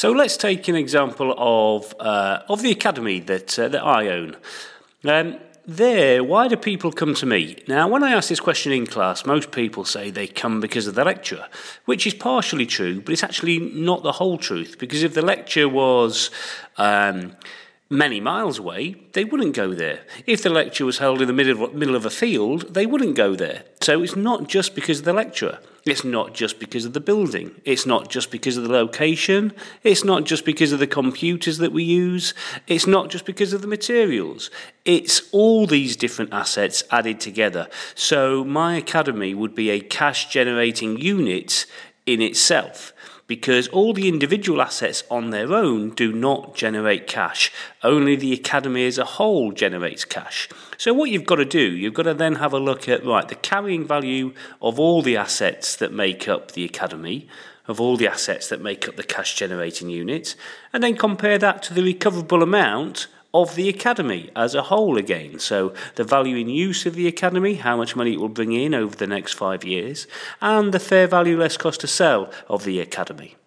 So let's take an example of the academy that I own. Why do people come to me? Now, when I ask this question in class, most people say they come because of the lecturer, which is partially true, but it's actually not the whole truth, because if the lecture was many miles away, they wouldn't go there. If the lecture was held in the middle of a field, they wouldn't go there. So it's not just because of the lecturer. It's not just because of the building. It's not just because of the location. It's not just because of the computers that we use. It's not just because of the materials. It's all these different assets added together. So my academy would be a cash-generating unit in itself, because all the individual assets on their own do not generate cash. Only the academy as a whole generates cash. So what you've got to do, you've got to then have a look at, the carrying value of all the assets that make up the academy, of all the assets that make up the cash-generating unit, and then compare that to the recoverable amount of the academy as a whole again. So the value in use of the academy, how much money it will bring in over the next 5 years, and the fair value less cost to sell of the academy.